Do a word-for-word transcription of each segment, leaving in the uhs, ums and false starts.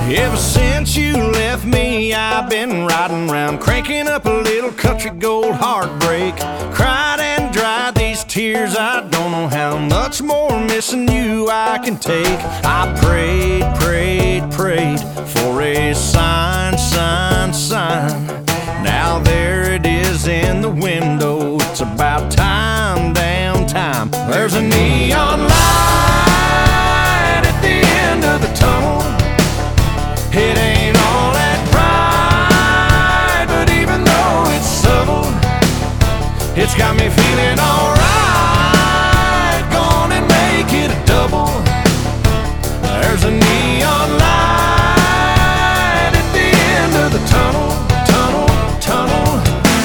Ever since you left me, I've been riding around, cranking up a little country gold heartbreak. Cried and dried these tears, I don't know how much more missing you I can take. I prayed, prayed, prayed for a sign, sign, sign. Now there it is in the window, it's about time, damn time. There's a neon light at the end of the tunnel. It ain't all that bright, but even though it's subtle, it's got me feeling alright. Go on and make it a double. There's a neon light at the end of the tunnel, tunnel, tunnel.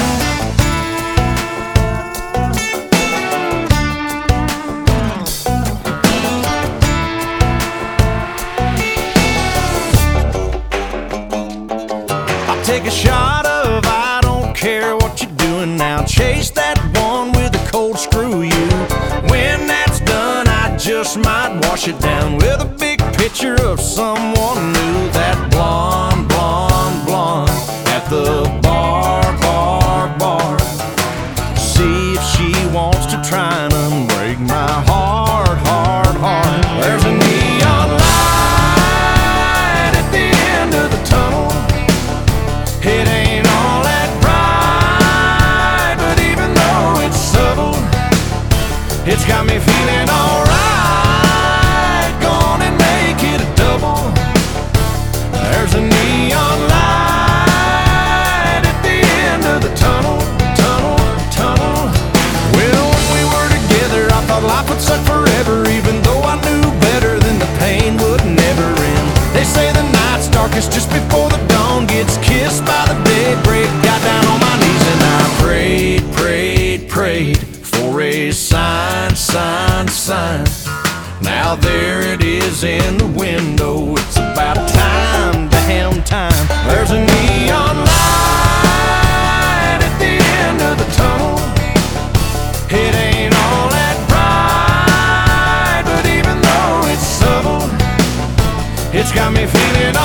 Take a shot of I don't care what you're doing now. Chase that one with a cold screw you. When that's done, I just might wash it down with a big picture of someone new. That blonde, blonde, blonde at the bar, bar, bar. See if she wants to try and unbreak my heart, heart, heart. There's a neon light at the end of the tunnel. It ain't all that bright, but even though it's subtle, it's got me feeling alright. Go on and make it a double. There's a neon light at the end of the tunnel, tunnel, tunnel. Well, when we were together, I thought life would suck forever, even though I knew better than the pain would never end. They say the night's darkest just before the dawn gets kissed by the daybreak. Got down on my knees and I prayed, prayed, prayed for a sign, sign, sign. Now there it is in the window, it's about time, damn time. There's a neon light at the end of the tunnel. It ain't all that bright, but even though it's subtle, it's got me feeling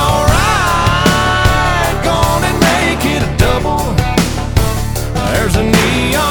alright. Go on and make it a double. There's a neon